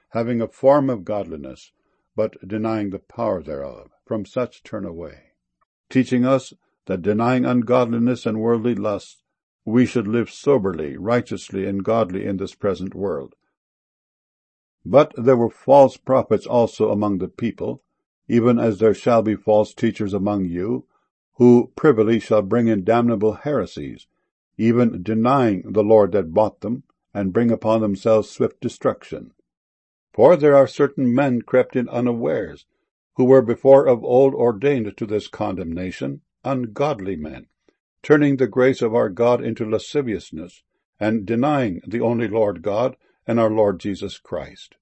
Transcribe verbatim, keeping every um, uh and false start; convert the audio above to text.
having a form of godliness, but denying the power thereof. From such turn away. Teaching us that denying ungodliness and worldly lusts, we should live soberly, righteously, and godly in this present world. But there were false prophets also among the people, even as there shall be false teachers among you, who privily shall bring in damnable heresies, even denying the Lord that bought them, and bring upon themselves swift destruction. For there are certain men crept in unawares, who were before of old ordained to this condemnation, ungodly men, turning the grace of our God into lasciviousness, and denying the only Lord God and our Lord Jesus Christ.